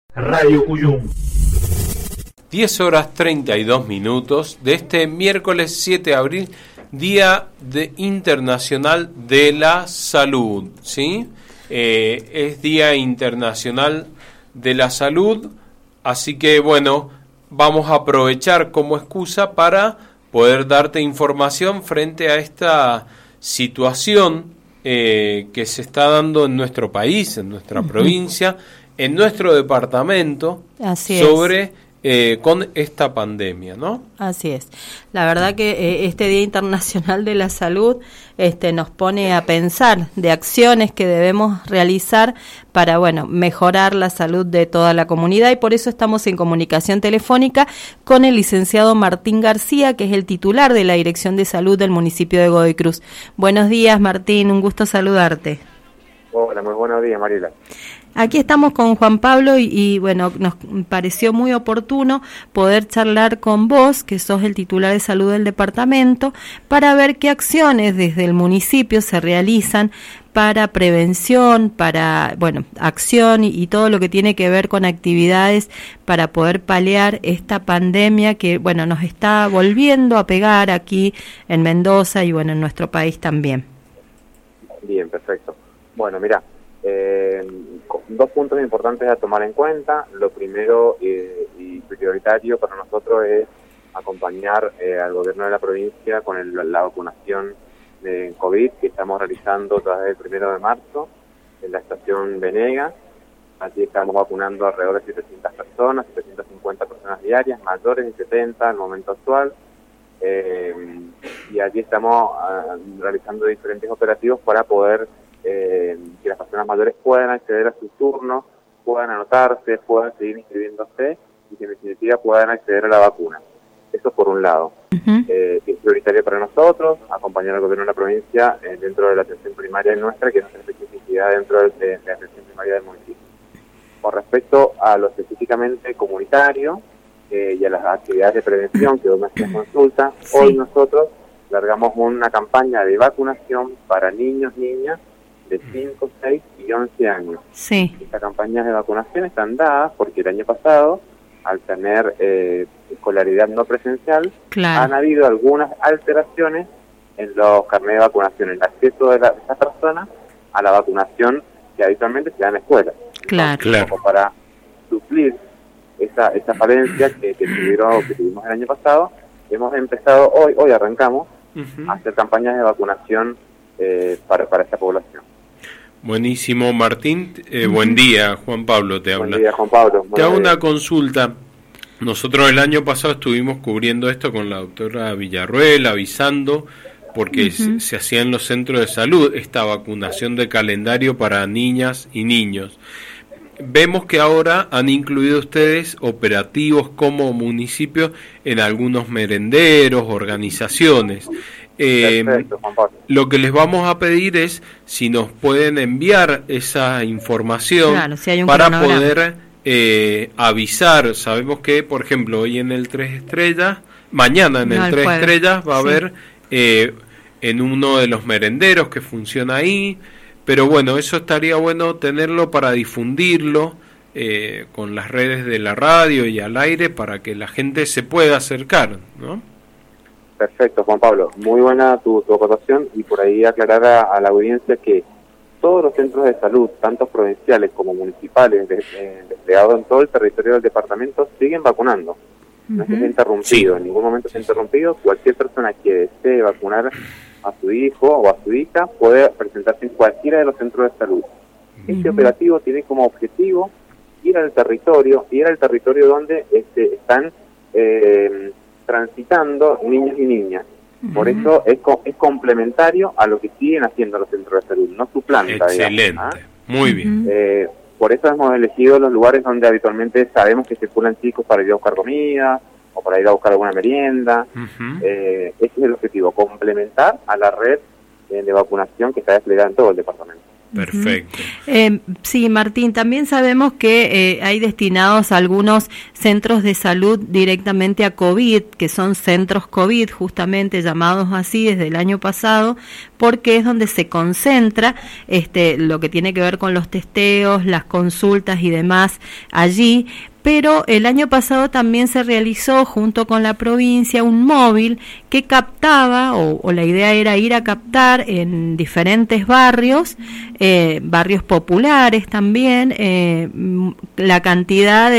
Radio Cuyum. 10 horas 32 minutos de este miércoles 7 de abril, Día Internacional de la Salud, ¿sí? Es Día Internacional de la Salud, así que bueno, vamos a aprovechar como excusa para poder darte información frente a esta situación que se está dando en nuestro país, en nuestra provincia, en nuestro departamento. Así sobre con esta pandemia, ¿no? Así es. La verdad que este Día Internacional de la Salud nos pone a pensar de acciones que debemos realizar para, bueno, mejorar la salud de toda la comunidad, y por eso estamos en comunicación telefónica con el licenciado Martín García, que es el titular de la Dirección de Salud del municipio de Godoy Cruz. Buenos días, Martín, un gusto saludarte. Hola, muy buenos días, Mariela. Aquí estamos con Juan Pablo y bueno, nos pareció muy oportuno poder charlar con vos, que sos el titular de salud del departamento, para ver qué acciones desde el municipio se realizan para prevención, para, bueno, acción y todo lo que tiene que ver con actividades para poder paliar esta pandemia que, bueno, nos está volviendo a pegar aquí en Mendoza y, bueno, en nuestro país también. Bien, perfecto. Bueno, mira, dos puntos importantes a tomar en cuenta. Lo primero y prioritario para nosotros es acompañar al gobierno de la provincia con la vacunación de COVID que estamos realizando desde el 1 de marzo en la estación Venegas. Allí estamos vacunando alrededor de 700 personas, 750 personas diarias, mayores de 70 al momento actual. Y allí estamos realizando diferentes operativos para poder que las personas mayores puedan acceder a sus turnos, puedan anotarse, puedan seguir inscribiéndose y que en definitiva puedan acceder a la vacuna. Eso por un lado. Es prioritario para nosotros acompañar al gobierno de la provincia dentro de la atención primaria nuestra, que es nuestra especificidad dentro de la atención primaria del municipio. Con respecto a lo específicamente comunitario y a las actividades de prevención que hoy me hacían consulta, sí. Hoy nosotros largamos una campaña de vacunación para niños, niñas de 5, 6 y 11 años. Sí. Estas campañas de vacunación están dadas porque el año pasado, al tener escolaridad no presencial, claro, han habido algunas alteraciones en los carnets de vacunación, en el acceso de esas personas a la vacunación que habitualmente se da en la escuela. Claro. Entonces, como para suplir esa falencia que tuvimos el año pasado, hemos empezado hoy arrancamos a hacer campañas de vacunación para esta población. Buenísimo, Martín. Buen día, Juan Pablo te habla. Buen día, Juan Pablo. Te hago una consulta. Nosotros el año pasado estuvimos cubriendo esto con la doctora Villarruel, avisando, porque se hacía en los centros de salud esta vacunación de calendario para niñas y niños. Vemos que ahora han incluido ustedes operativos como municipio en algunos merenderos, organizaciones. Perfecto, Juan Pablo. Lo que les vamos a pedir es si nos pueden enviar esa información, claro, si hay un para poder avisar. Sabemos que, por ejemplo, hoy en el 3 Estrellas, mañana en el 3 Estrellas va a haber en uno de los merenderos que funciona ahí, pero bueno, eso estaría bueno tenerlo para difundirlo con las redes de la radio y al aire para que la gente se pueda acercar, ¿no? Perfecto, Juan Pablo. Muy buena tu aportación, y por ahí aclarar a la audiencia que todos los centros de salud, tanto provinciales como municipales, desplegados en todo el territorio del departamento, siguen vacunando. No se ha interrumpido, en ningún momento se ha interrumpido. Cualquier persona que desee vacunar a su hijo o a su hija puede presentarse en cualquiera de los centros de salud. Este operativo tiene como objetivo ir al territorio donde están transitando niños y niñas. Por eso es complementario a lo que siguen haciendo los centros de salud, no suplanta. Excelente, digamos, muy bien. Por eso hemos elegido los lugares donde habitualmente sabemos que circulan chicos para ir a buscar comida o para ir a buscar alguna merienda. Ese es el objetivo, complementar a la red de vacunación que está desplegada en todo el departamento. Perfecto. Sí, Martín, también sabemos que hay destinados algunos centros de salud directamente a COVID, que son centros COVID, justamente llamados así desde el año pasado, porque es donde se concentra lo que tiene que ver con los testeos, las consultas y demás allí. Pero el año pasado también se realizó junto con la provincia un móvil que captaba, o la idea era ir a captar en diferentes barrios, barrios populares también, la cantidad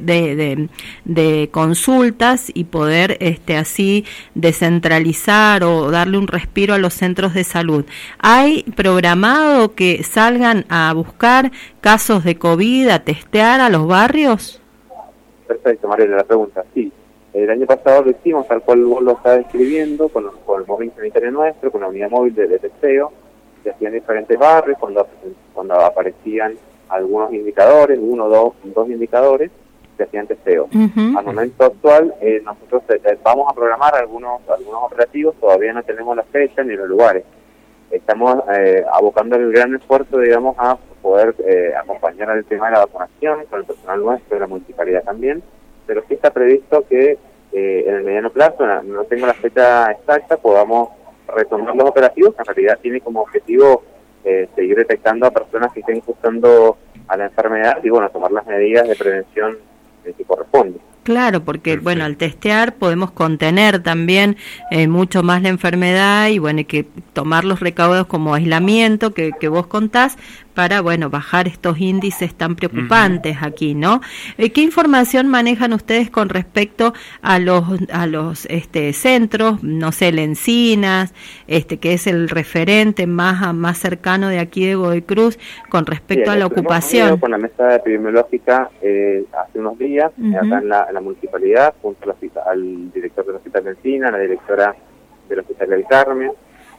de consultas y poder así descentralizar o darle un respiro a los centros de salud. ¿Hay programado que salgan a buscar casos de COVID, a testear a los barrios? Perfecto, Mariela, la pregunta. Sí, el año pasado lo hicimos tal cual vos lo estás describiendo, con el móvil sanitario nuestro, con la unidad móvil de testeo. Se hacían diferentes barrios cuando aparecían algunos indicadores, dos indicadores, se hacían testeos. Al momento actual, nosotros vamos a programar algunos operativos, todavía no tenemos la fecha ni los lugares. Estamos abocando el gran esfuerzo, digamos, a poder acompañar al tema de la vacunación con el personal nuestro, de la municipalidad también, pero sí está previsto que en el mediano plazo, no tengo la fecha exacta, podamos retomar los operativos, que en realidad tiene como objetivo seguir detectando a personas que estén cursando a la enfermedad y, bueno, tomar las medidas de prevención que corresponden. Claro, porque bueno, al testear podemos contener también mucho más la enfermedad y bueno, hay que tomar los recaudos como aislamiento que vos contás para bueno, bajar estos índices tan preocupantes aquí, ¿no? ¿Qué información manejan ustedes con respecto a los centros, no sé, el Encinas, que es el referente más cercano de aquí de Godoy Cruz con respecto a la ocupación? Con la mesa epidemiológica hace unos días, acá en la municipalidad, junto al director del Hospital de Encinas, a la directora del Hospital del Carmen,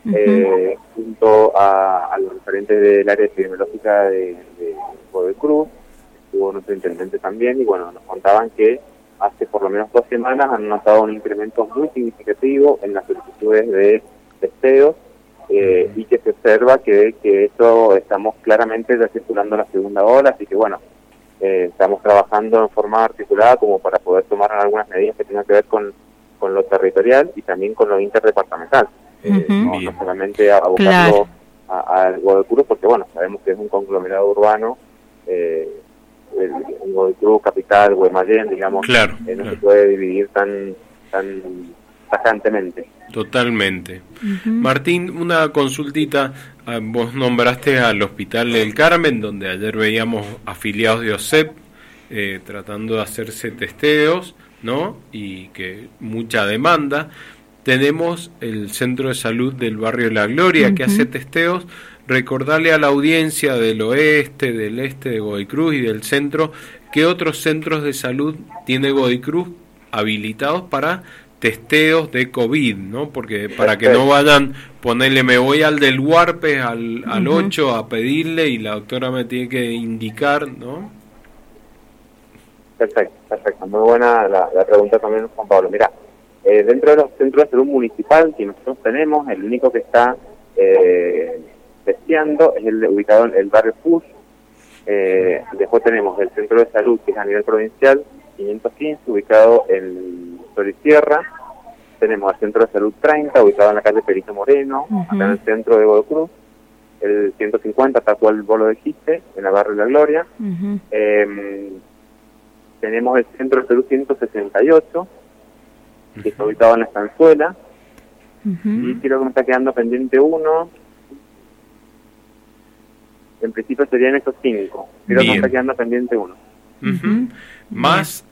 junto a los referentes del área epidemiológica de Godoy Cruz, estuvo nuestro intendente también, y bueno, nos contaban que hace por lo menos 2 semanas han notado un incremento muy significativo en las solicitudes de testeos, y que se observa que esto estamos claramente ya circulando la segunda ola, así que bueno, estamos trabajando en forma articulada como para poder tomar algunas medidas que tengan que ver con lo territorial y también con lo interdepartamental. No solamente abocarlo al Godoy Cruz, porque bueno, sabemos que es un conglomerado urbano, el Godoy Cruz, Capital, Guaymallén, digamos, no se puede dividir tan tajantemente. Totalmente. Martín, una consultita. Vos nombraste al Hospital del Carmen, donde ayer veíamos afiliados de OSEP tratando de hacerse testeos, ¿no? Y que mucha demanda. Tenemos el Centro de Salud del Barrio La Gloria, que hace testeos. Recordarle a la audiencia del oeste, del este de Godoy Cruz y del centro, ¿qué otros centros de salud tiene Godoy Cruz habilitados para testeos de COVID, ¿no? Porque para que no vayan, ponerle, me voy al del Huarpe, al 8 a pedirle y la doctora me tiene que indicar, ¿no? Perfecto. Muy buena la pregunta también, Juan Pablo. Mira, dentro de los centros de salud municipal que nosotros tenemos, el único que está testeando es el ubicado en el barrio Push. Después tenemos el centro de salud que es a nivel provincial, 515, ubicado en Sol y Sierra. Tenemos el centro de salud 30, ubicado en la calle Perito Moreno, acá en el centro de Godoy Cruz. El 150, tal cual vos lo dijiste, en el barrio La Gloria. Tenemos el centro de salud 168, que está ubicado en la Estanzuela. Y creo que me está quedando pendiente uno. En principio serían estos 5. Creo que me está quedando pendiente uno. Más,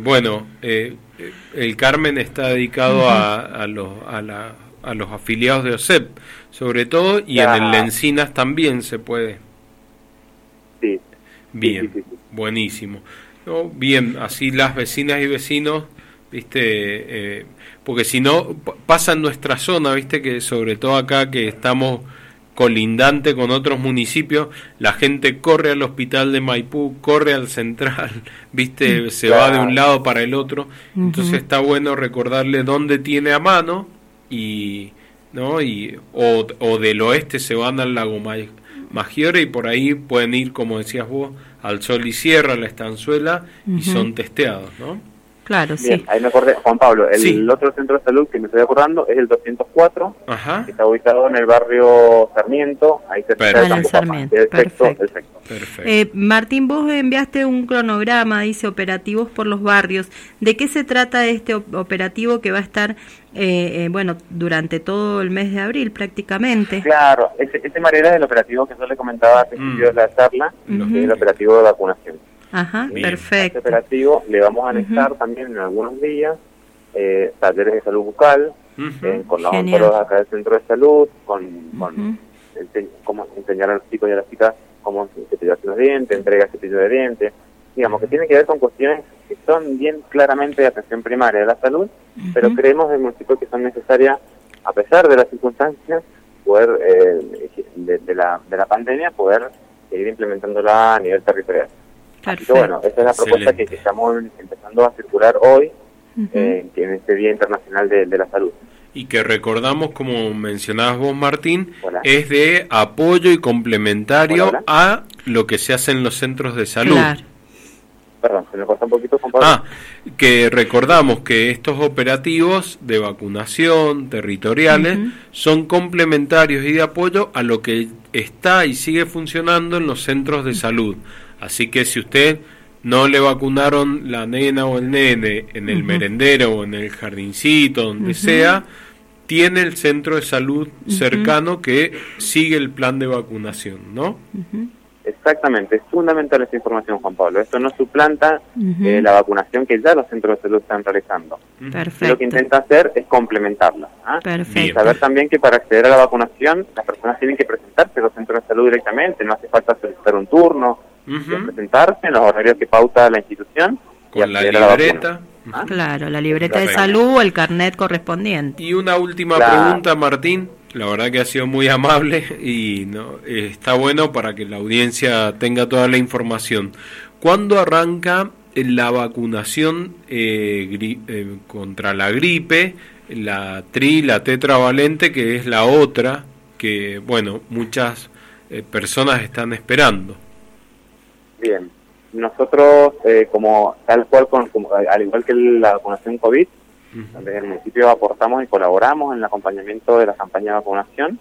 el Carmen está dedicado a los afiliados de OSEP, sobre todo, y en el Encinas también se puede. Sí. Bien, sí. Buenísimo. ¿No? Bien, así las vecinas y vecinos, viste, porque si no, pasa en nuestra zona, viste, que sobre todo acá que estamos colindante con otros municipios, la gente corre al hospital de Maipú, corre al central, viste, se va de un lado para el otro, entonces está bueno recordarle dónde tiene a mano, y no, o del oeste se van al lago Maggiore, y por ahí pueden ir, como decías vos, al Sol y Sierra, a la Estanzuela, y son testeados, ¿no? Claro, Bien, sí. ahí me acordé, Juan Pablo, el otro centro de salud que me estoy acordando es el 204, que está ubicado en el barrio Sarmiento, ahí cerca de Campo Sarmiento. Perfecto. Martín, vos enviaste un cronograma, dice operativos por los barrios. ¿De qué se trata este operativo que va a estar, durante todo el mes de abril prácticamente? Claro, ese Mariela es el operativo que yo le comentaba al principio de la charla, que es el operativo de vacunación. Ajá, ¿sí? Perfecto. A este operativo le vamos a anexar también en algunos días talleres de salud bucal, con los odontólogos acá del centro de salud, cómo enseñar a los chicos y a las chicas cómo cepillarse los dientes, entrega cepillo de dientes, digamos que tiene que ver con cuestiones que son bien claramente de atención primaria de la salud, pero creemos en el municipio que son necesarias, a pesar de las circunstancias, poder de la pandemia, poder seguir implementándola a nivel territorial. Así que bueno, esa es la propuesta que estamos empezando a circular hoy, en este Día Internacional de la Salud. Y que recordamos, como mencionabas vos, Martín, es de apoyo y complementario a lo que se hace en los centros de salud. Claro. Perdón, se me corta un poquito, Juan Pablo. Que recordamos que estos operativos de vacunación territoriales son complementarios y de apoyo a lo que está y sigue funcionando en los centros de salud. Así que si usted no le vacunaron la nena o el nene en el merendero o en el jardincito, donde sea, tiene el centro de salud cercano que sigue el plan de vacunación, ¿no? Exactamente, es fundamental esa información, Juan Pablo. Esto no suplanta la vacunación que ya los centros de salud están realizando. Perfecto. Lo que intenta hacer es complementarla. Perfecto. Saber también que para acceder a la vacunación las personas tienen que presentarse a los centros de salud directamente, no hace falta solicitar un turno, presentarse en los horarios que pauta la institución. Con la libreta. Claro, la libreta de salud o el carnet correspondiente. Y una última pregunta, Martín. La verdad que ha sido muy amable y está bueno para que la audiencia tenga toda la información. ¿Cuándo arranca la vacunación contra la gripe, la tetravalente, que es la otra que, muchas personas están esperando? Bien, nosotros como tal cual, al igual que la vacunación COVID, desde el municipio aportamos y colaboramos en el acompañamiento de la campaña de vacunación.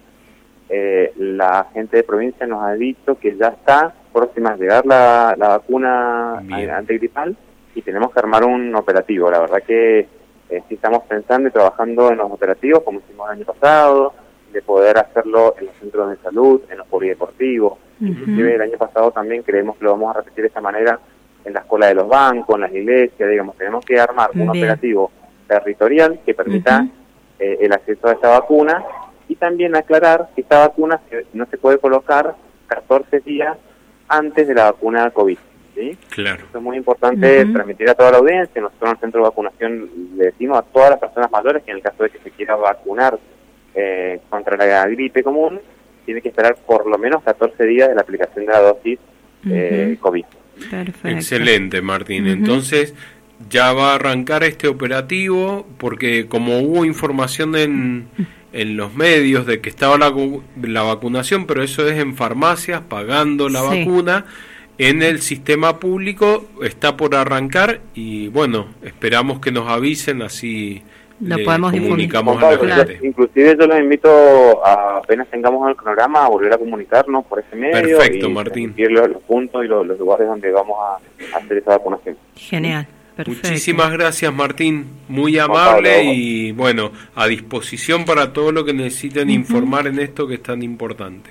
La gente de provincia nos ha dicho que ya está próxima a llegar la vacuna antigripal y tenemos que armar un operativo. La verdad que sí estamos pensando y trabajando en los operativos, como hicimos el año pasado, de poder hacerlo en los centros de salud, en los polideportivos. Inclusive el año pasado también creemos que lo vamos a repetir de esta manera en la escuela de los bancos, en las iglesias, digamos, tenemos que armar un operativo territorial que permita el acceso a esta vacuna, y también aclarar que esta vacuna no se puede colocar 14 días antes de la vacuna COVID, ¿sí? Claro. Eso es muy importante transmitir a toda la audiencia. Nosotros en el centro de vacunación le decimos a todas las personas mayores que en el caso de que se quiera vacunar contra la gripe común, tiene que esperar por lo menos 14 días de la aplicación de la dosis COVID. Perfecto. Excelente, Martín. Entonces ya va a arrancar este operativo, porque como hubo información en los medios de que estaba la vacunación, pero eso es en farmacias, pagando la vacuna, en el sistema público está por arrancar, y esperamos que nos avisen, así lo podemos comunicamos a la gente. Inclusive yo los invito a, apenas tengamos el cronograma, a volver a comunicarnos por ese medio. Perfecto, y Martín. Los puntos y los lugares donde vamos a hacer esa vacunación. Genial. Perfecto. Muchísimas gracias, Martín, muy amable y a disposición para todo lo que necesiten informar en esto que es tan importante.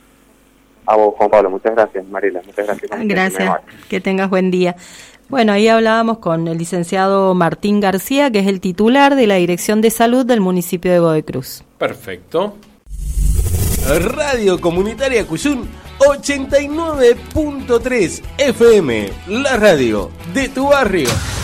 A vos, Juan Pablo, muchas gracias, Mariela, muchas gracias. Gracias, que tengas buen día. Ahí hablábamos con el licenciado Martín García, que es el titular de la Dirección de Salud del municipio de Godoy Cruz. Perfecto. Radio Comunitaria Cuyún 89.3 FM, la radio de tu barrio.